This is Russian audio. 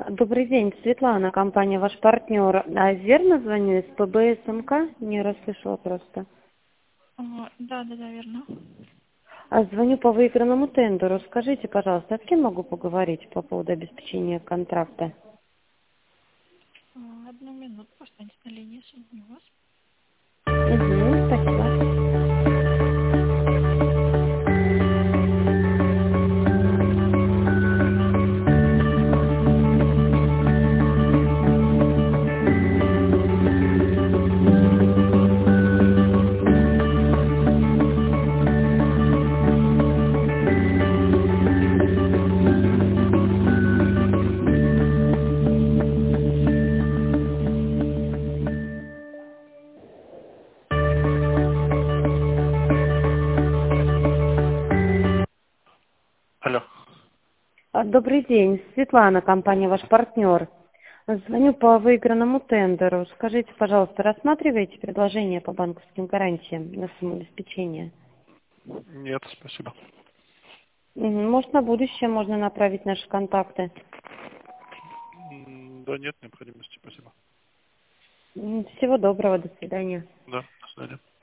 Добрый день, Светлана, компания «Ваш партнер». Верно звоню из ПБ СМК? Не расслышала просто. Да, верно. Звоню по выигранному тендеру. Скажите, пожалуйста, с кем могу поговорить по поводу обеспечения контракта? Одну минуту, останьтесь на линии, соединю вас. Угу, спасибо. Алло. Добрый день, Светлана, компания «Ваш партнер». Звоню по выигранному тендеру. Скажите, пожалуйста, рассматриваете предложение по банковским гарантиям на самообеспечение? Нет, спасибо. Может, на будущее можно направить наши контакты. Да нет необходимости, спасибо. Всего доброго, до свидания. Да, до свидания.